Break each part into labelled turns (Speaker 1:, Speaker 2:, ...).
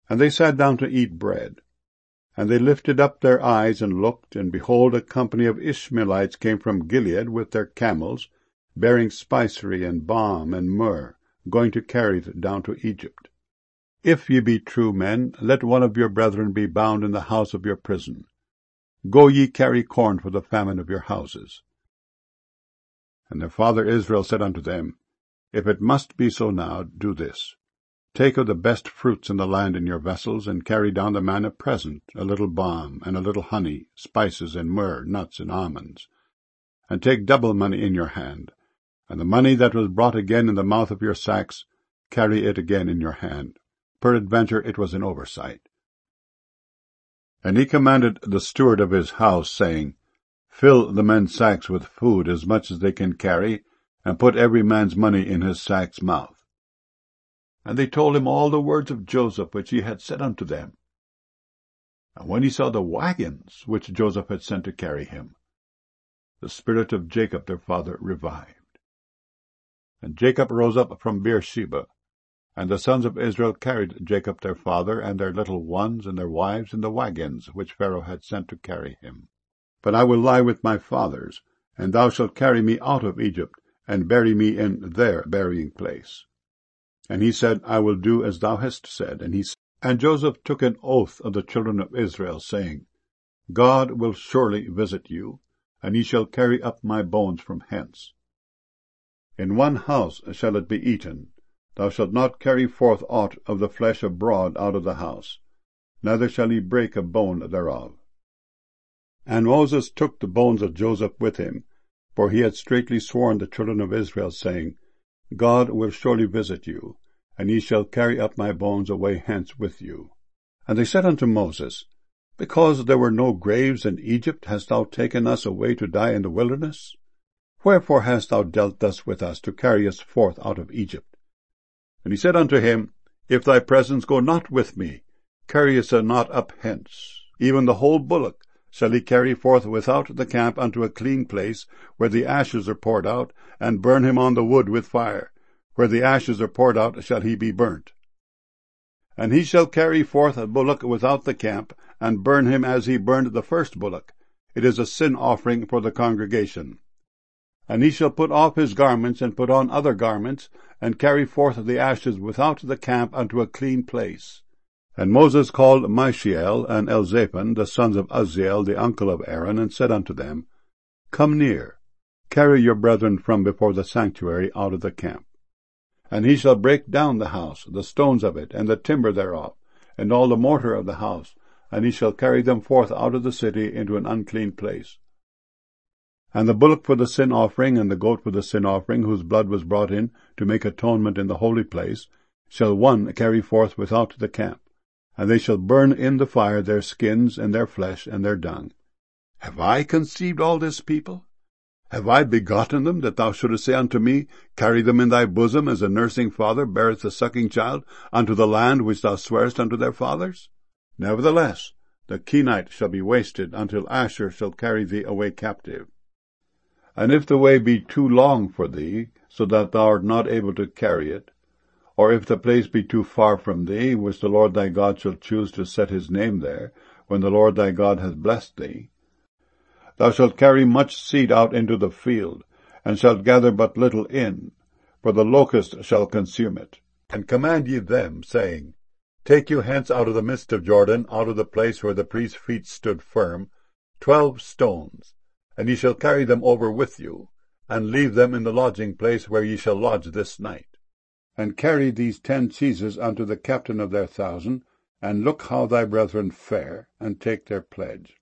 Speaker 1: And they sat down to eat bread. And they lifted up their eyes and looked, and behold, a company of Ishmaelites came from Gilead with their camels, bearing spicery and balm and myrrh, going to carry it down to Egypt. If ye be true men, let one of your brethren be bound in the house of your prison. Go ye carry corn for the famine of your houses. And their father Israel said unto them, If it must be so now, do this. Take of the best fruits in the land in your vessels, and carry down the man a present, a little balm, and a little honey, spices, and myrrh, nuts, and almonds. And take double money in your hand, and the money that was brought again in the mouth of your sacks, carry it again in your hand. Peradventure it was an oversight. And he commanded the steward of his house, saying, Fill the men's sacks with food as much as they can carry, and put every man's money in his sack's mouth. And they told him all the words of Joseph which he had said unto them. And when he saw the wagons which Joseph had sent to carry him, the spirit of Jacob their father revived. And Jacob rose up from Beersheba, and the sons of Israel carried Jacob their father, and their little ones, and their wives, in the wagons which Pharaoh had sent to carry him. But I will lie with my fathers, and thou shalt carry me out of Egypt, and bury me in their burying place. And he said, I will do as thou hast said. And Joseph took an oath of the children of Israel, saying, God will surely visit you, and ye shall carry up my bones from hence. In one house shall it be eaten. Thou shalt not carry forth aught of the flesh abroad out of the house, neither shall ye break a bone thereof. And Moses took the bones of Joseph with him, for he had straitly sworn the children of Israel, saying, God will surely visit you, and ye shall carry up my bones away hence with you. And they said unto Moses, Because there were no graves in Egypt, hast thou taken us away to die in the wilderness? Wherefore hast thou dealt thus with us, to carry us forth out of Egypt? And he said unto him, If thy presence go not with me, carry us not up hence. Even the whole bullock shall he carry forth without the camp unto a clean place, where the ashes are poured out, and burn him on the wood with fire. Where the ashes are poured out shall he be burnt. And he shall carry forth a bullock without the camp, and burn him as he burned the first bullock. It is a sin offering for the congregation. And he shall put off his garments, and put on other garments, and carry forth the ashes without the camp unto a clean place. And Moses called Mishael and Elzaphan, the sons of Uzziel, the uncle of Aaron, and said unto them, Come near, carry your brethren from before the sanctuary out of the camp. And he shall break down the house, the stones of it, and the timber thereof, and all the mortar of the house, and he shall carry them forth out of the city into an unclean place. And the bullock for the sin offering, and the goat for the sin offering, whose blood was brought in to make atonement in the holy place, shall one carry forth without the camp. And they shall burn in the fire their skins, and their flesh, and their dung. Have I conceived all this people? Have I begotten them, that thou shouldest say unto me, Carry them in thy bosom, as a nursing father beareth the sucking child, unto the land which thou swarest unto their fathers? Nevertheless, the Kenite shall be wasted, until Asshur shall carry thee away captive. And if the way be too long for thee, so that thou art not able to carry it, or if the place be too far from thee, which the Lord thy God shall choose to set his name there, when the Lord thy God hath blessed thee, thou shalt carry much seed out into the field, and shalt gather but little in, for the locust shall consume it. And command ye them, saying, Take you hence out of the midst of Jordan, out of the place where the priest's feet stood firm, 12 stones, and ye shall carry them over with you, and leave them in the lodging place where ye shall lodge this night. And carry these 10 cheeses unto the captain of their 1,000, and look how thy brethren fare, and take their pledge.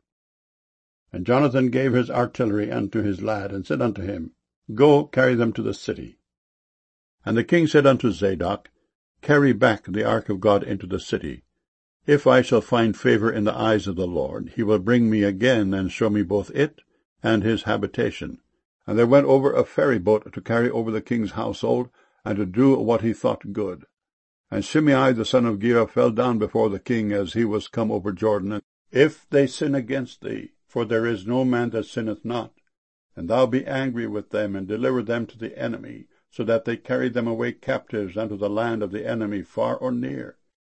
Speaker 1: And Jonathan gave his artillery unto his lad, and said unto him, Go, carry them to the city. And the king said unto Zadok, Carry back the ark of God into the city. If I shall find favor in the eyes of the Lord, he will bring me again, and show me both it and his habitation. And there went over a ferry boat to carry over the king's household, and to do what he thought good. And Shimei the son of Gera fell down before the king as he was come over Jordan. If they sin against thee, for there is no man that sinneth not, and thou be angry with them, and deliver them to the enemy, so that they carry them away captives unto the land of the enemy, far or near,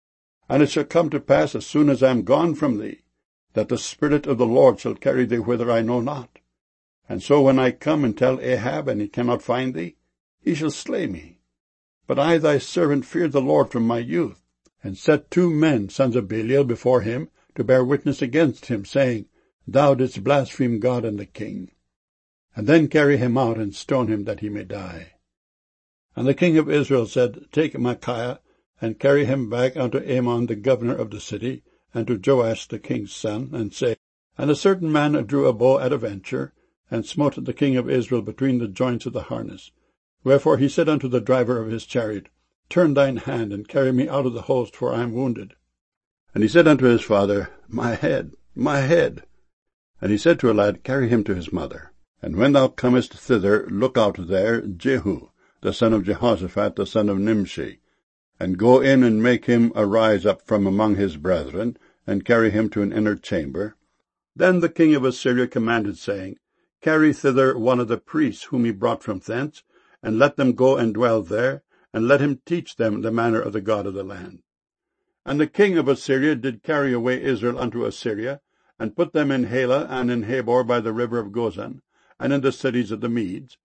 Speaker 2: And it shall come to pass, as soon as I am gone from thee, that the Spirit of the Lord shall carry thee whither I know not. And so when I come and tell Ahab, and he cannot find thee, he shall slay me. But I thy servant feared the Lord from my youth, and set 2 men, sons of Belial, before him, to bear witness against him, saying, Thou didst blaspheme God and the king. And then carry him out, and stone him, that he may die. And the king of Israel said, Take Micaiah, and carry him back unto Amon the governor of the city, and to Joash the king's son, and say, And a certain man drew a bow at a venture, and smote the king of Israel between the joints of the harness. Wherefore he said unto the driver of his chariot, Turn thine hand, and carry me out of the host, for I am wounded. And he said unto his father, My head, my head. And he said to a lad, Carry him to his mother. And when thou comest thither, look out there Jehu, the son of Jehoshaphat, the son of Nimshi, and go in and make him arise up from among his brethren, and carry him to an inner chamber. Then the king of Assyria commanded, saying, Carry thither one of the priests whom he brought from thence, and let them go and dwell there, and let him teach them the manner of the God of the land. And the king of Assyria did carry away Israel unto Assyria, and put them in Halah and in Habor by the river of Gozan, and in the cities of the Medes.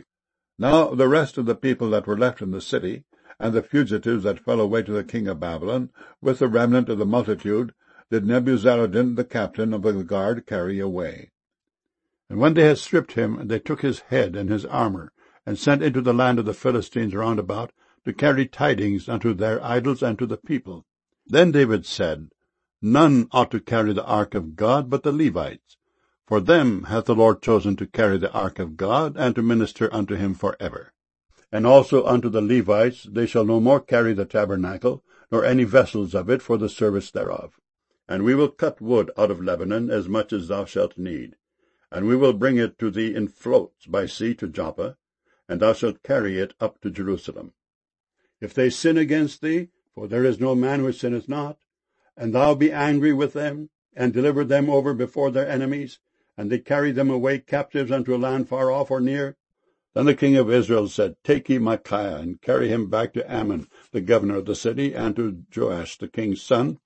Speaker 2: Now the rest of the people that were left in the city, and the fugitives that fell away to the king of Babylon, with the remnant of the multitude, did Nebuzaradan the captain of the guard carry away. And when they had stripped him, they took his head and his armor, and sent into the land of the Philistines round about, to carry tidings unto their idols and to the people. Then David said, None ought to carry the ark of God but the Levites. For them hath the Lord chosen to carry the ark of God, and to minister unto him for ever. And also unto the Levites they shall no more carry the tabernacle, nor any vessels of it for the service thereof. And we will cut wood out of Lebanon as much as thou shalt need. And we will bring it to thee in floats by sea to Joppa, and thou shalt carry it up to Jerusalem. If they sin against thee, for there is no man which sinneth not, and thou be angry with them, and deliver them over before their enemies, and they carry them away captives unto a land far off or near, then the king of Israel said, Take ye Micaiah, and carry him back to Amon, the governor of the city, and to Joash the king's son.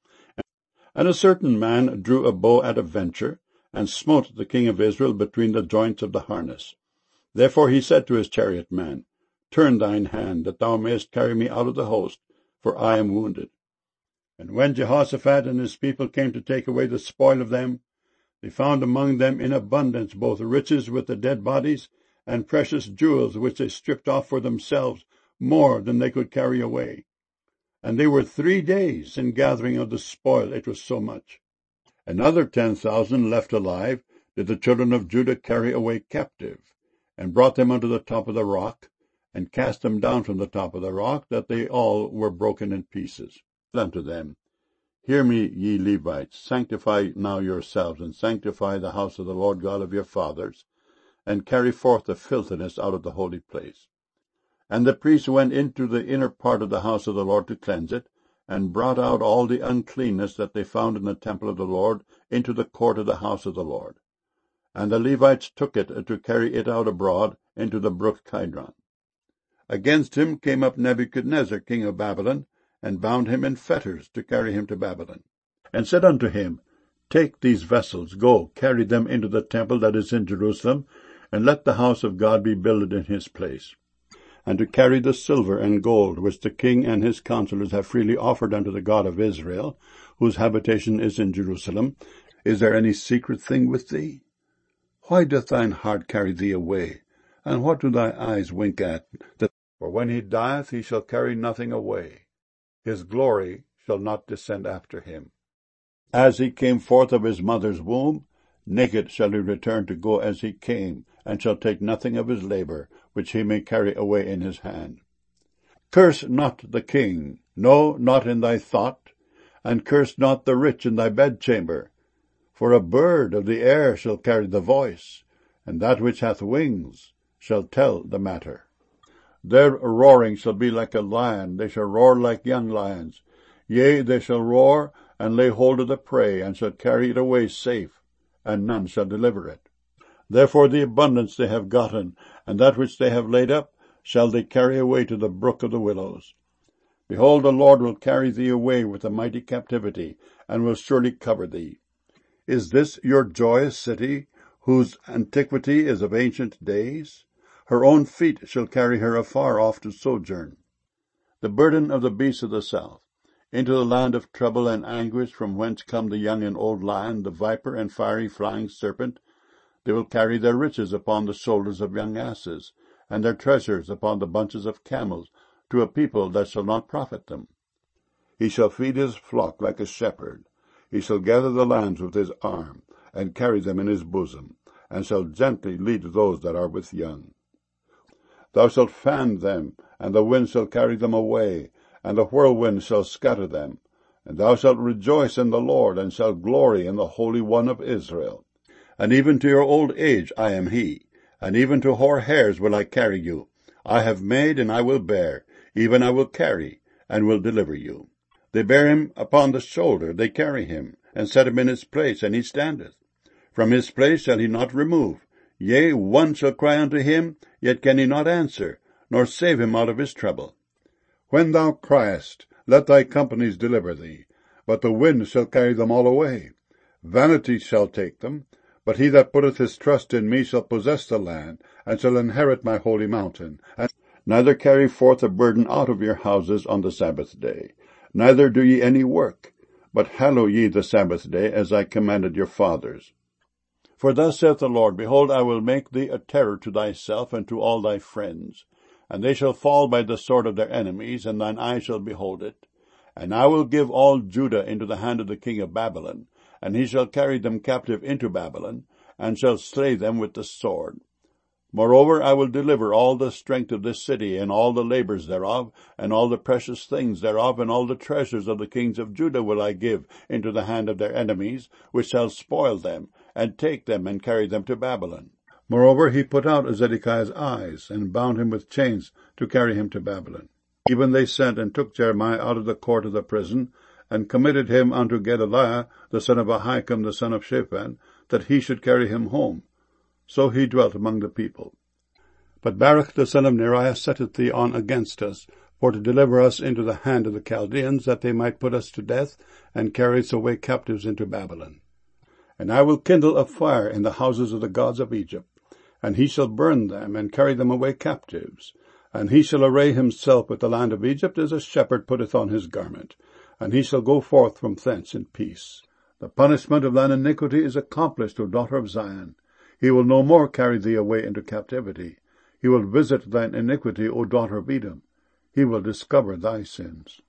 Speaker 2: And a certain man drew a bow at a venture, and smote the king of Israel between the joints of the harness. Therefore he said to his chariot man, Turn thine hand, that thou mayest carry me out of the host, for I am wounded. And when Jehoshaphat and his people came to take away the spoil of them, they found among them in abundance both riches with the dead bodies, and precious jewels which they stripped off for themselves, more than they could carry away. And they were 3 days in gathering of the spoil, it was so much. Another 10,000 left alive did the children of Judah carry away captive, and brought them unto the top of the rock, and cast them down from the top of the rock, that they all were broken in pieces. Unto them, Hear me, ye Levites, sanctify now yourselves, and sanctify the house of the Lord God of your fathers, and carry forth the filthiness out of the holy place. And the priests went into the inner part of the house of the Lord to cleanse it, and brought out all the uncleanness that they found in the temple of the Lord into the court of the house of the Lord. And the Levites took it to carry it out abroad into the brook Kidron. Against him came up Nebuchadnezzar king of Babylon, and bound him in fetters to carry him to Babylon, and said unto him, Take these vessels, go, carry them into the temple that is in Jerusalem, and let the house of God be builded in his place. And to carry the silver and gold which the king and his counselors have freely offered unto the God of Israel, whose habitation is in Jerusalem, is there any secret thing with thee? Why doth thine heart carry thee away? And what do thy eyes wink at? For when he dieth, he shall carry nothing away. His glory shall not descend after him. As he came forth of his mother's womb, naked shall he return to go as he came, and shall take nothing of his labor, which he may carry away in his hand. Curse not the king, no, not in thy thought, and curse not the rich in thy bedchamber. For a bird of the air shall carry the voice, and that which hath wings shall tell the matter. Their roaring shall be like a lion, they shall roar like young lions. Yea, they shall roar, and lay hold of the prey, and shall carry it away safe, and none shall deliver it. Therefore the abundance they have gotten, and that which they have laid up, shall they carry away to the brook of the willows. Behold, the Lord will carry thee away with a mighty captivity, and will surely cover thee. Is this your joyous city, whose antiquity is of ancient days? Her own feet shall carry her afar off to sojourn. The burden of the beasts of the south, into the land of trouble and anguish, from whence come the young and old lion, the viper and fiery flying serpent. They will carry their riches upon the shoulders of young asses, and their treasures upon the bunches of camels, to a people that shall not profit them. He shall feed his flock like a shepherd. He shall gather the lambs with his arm, and carry them in his bosom, and shall gently lead those that are with young. Thou shalt fan them, and the wind shall carry them away, and the whirlwind shall scatter them. And thou shalt rejoice in the Lord, and shalt glory in the Holy One of Israel. And even to your old age I am he, and even to hoar hairs will I carry you. I have made, and I will bear, even I will carry, and will deliver you. They bear him upon the shoulder, they carry him, and set him in his place, and he standeth. From his place shall he not remove. Yea, one shall cry unto him, yet can he not answer, nor save him out of his trouble. When thou criest, let thy companies deliver thee, but the wind shall carry them all away. Vanity shall take them, but he that putteth his trust in me shall possess the land, and shall inherit my holy mountain. And neither carry forth a burden out of your houses on the Sabbath day, neither do ye any work, but hallow ye the Sabbath day, as I commanded your fathers. For thus saith the Lord, Behold, I will make thee a terror to thyself and to all thy friends. And they shall fall by the sword of their enemies, and thine eye shall behold it. And I will give all Judah into the hand of the king of Babylon, and he shall carry them captive into Babylon, and shall slay them with the sword. Moreover, I will deliver all the strength of this city, and all the labors thereof, and all the precious things thereof, and all the treasures of the kings of Judah will I give into the hand of their enemies, which shall spoil them, and take them, and carry them to Babylon. Moreover, he put out Zedekiah's eyes, and bound him with chains to carry him to Babylon. Even they sent and took Jeremiah out of the court of the prison, and committed him unto Gedaliah, the son of Ahikam, the son of Shaphan, that he should carry him home. So he dwelt among the people. But Baruch the son of Neriah setteth thee on against us, for to deliver us into the hand of the Chaldeans, that they might put us to death, and carry us away captives into Babylon. And I will kindle a fire in the houses of the gods of Egypt, and he shall burn them, and carry them away captives. And he shall array himself with the land of Egypt, as a shepherd putteth on his garment, and he shall go forth from thence in peace. The punishment of thine iniquity is accomplished, O daughter of Zion. He will no more carry thee away into captivity. He will visit thine iniquity, O daughter of Edom. He will discover thy sins.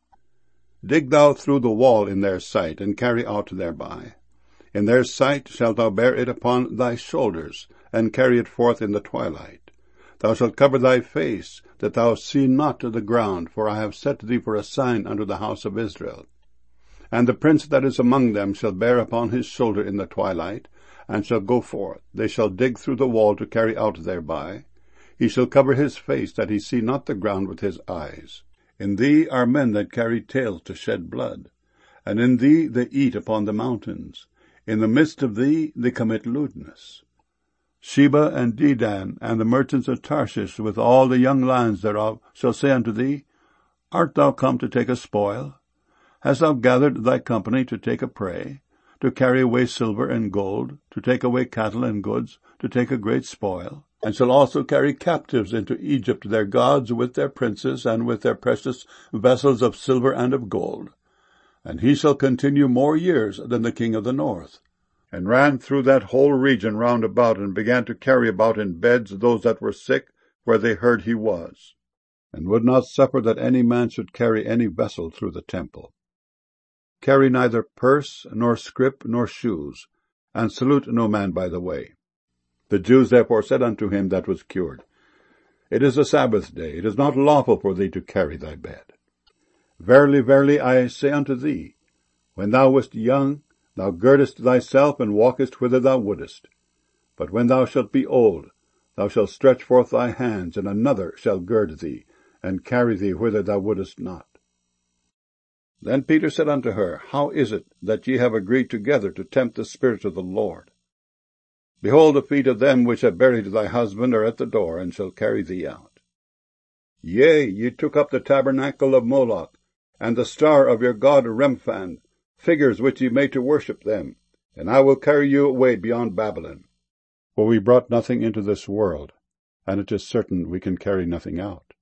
Speaker 2: Dig thou through the wall in their sight, and carry out thereby. In their sight shalt thou bear it upon thy shoulders, and carry it forth in the twilight. Thou shalt cover thy face, that thou see not the ground, for I have set thee for a sign unto the house of Israel. And the prince that is among them shall bear upon his shoulder in the twilight, and shall go forth. They shall dig through the wall to carry out thereby. He shall cover his face, that he see not the ground with his eyes. In thee are men that carry tales to shed blood, and in thee they eat upon the mountains. In the midst of thee they commit lewdness. Sheba and Dedan, and the merchants of Tarshish, with all the young lions thereof, shall say unto thee, Art thou come to take a spoil? Hast thou gathered thy company to take a prey, to carry away silver and gold, to take away cattle and goods, to take a great spoil? And shall also carry captives into Egypt their gods with their princes, and with their precious vessels of silver and of gold. And he shall continue more years than the king of the north. And ran through that whole region round about, and began to carry about in beds those that were sick, where they heard he was, and would not suffer that any man should carry any vessel through the temple. Carry neither purse, nor scrip, nor shoes, and salute no man by the way. The Jews therefore said unto him that was cured, It is a Sabbath day, it is not lawful for thee to carry thy bed. Verily, verily, I say unto thee, when thou wast young, thou girdest thyself, and walkest whither thou wouldest. But when thou shalt be old, thou shalt stretch forth thy hands, and another shall gird thee, and carry thee whither thou wouldest not. Then Peter said unto her, How is it that ye have agreed together to tempt the Spirit of the Lord? Behold, the feet of them which have buried thy husband are at the door, and shall carry thee out. Yea, ye took up the tabernacle of Moloch, and the star of your god Remphan, figures which ye made to worship them, and I will carry you away beyond Babylon.
Speaker 1: For we brought nothing into this world, and it is certain we can carry nothing out.